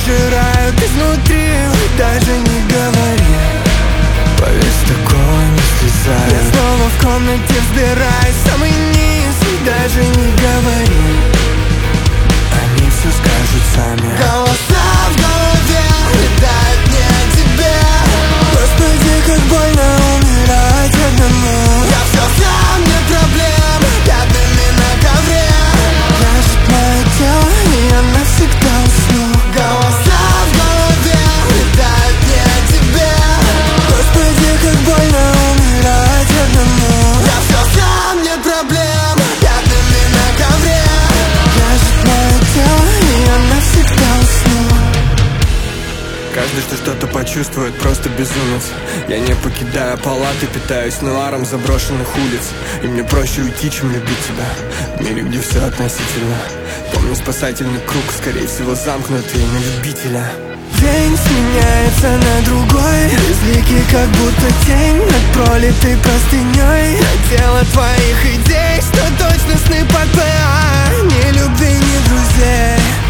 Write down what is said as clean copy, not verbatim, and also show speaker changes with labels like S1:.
S1: пожирают изнутри. Даже не говори, повесь, такого не слезаю. Я снова в комнате взбираюсь в самый низ. Даже не говори, они все скажут сами. Голоса в голове летают не о тебе. Господи, как больно умирать одному. Я все сам, нет проблем, пятнами на ковре. Ляжет мое тело, и я навсегда усну. Голоса в голове летают не о тебе. Господи, как больно умирать одному. Я все сам, нет проблем, пятнами на ковре. Ляжет мое тело, и я навсегда усну. Каждый, что что-то почувствует, просто безумец. Я не покидаю палаты, питаюсь нуаром заброшенных улиц. И мне проще уйти, чем любить тебя в мире, где все относительно. Помню спасательный круг, скорее всего замкнутый на любителя. День сменяется на другой, безликий, как будто тень над пролитой простыней. На тело твоих идей, что точно сны под ПА. Ни любви, ни друзей.